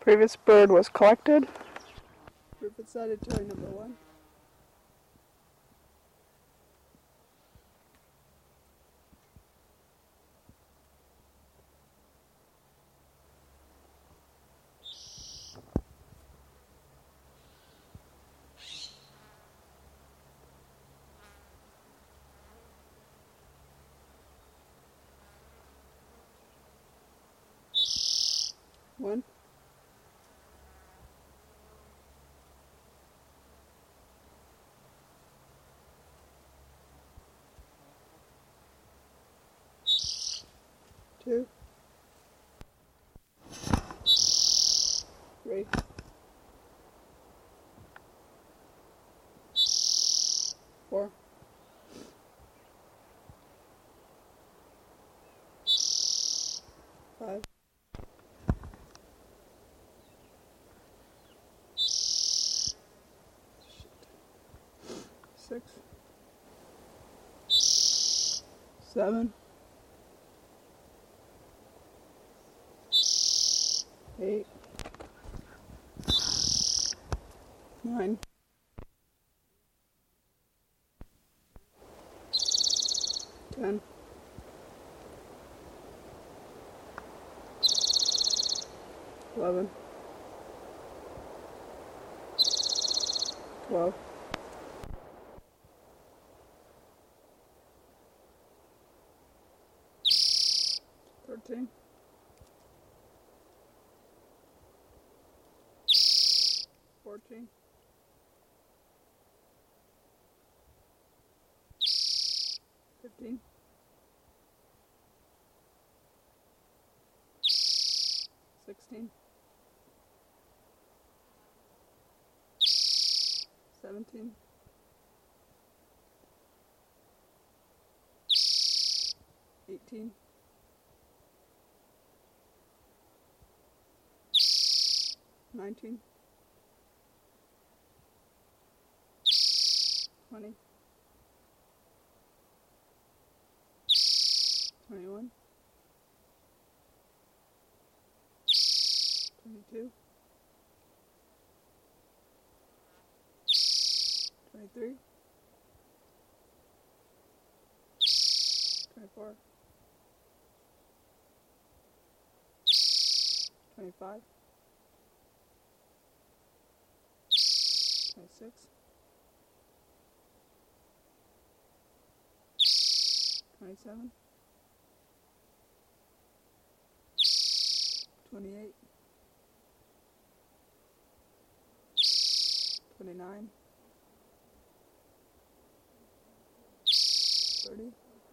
previous bird was collected. Proof it's cited toy number 1. One. Two. Three. Four. Five. Six. 7. 8. 9. 10. 11. 12. 13. 14. 15. 16. 17. 18. 19. 20. 21. 22. 23. 24. 25. 26. 27. 28. 29. 30.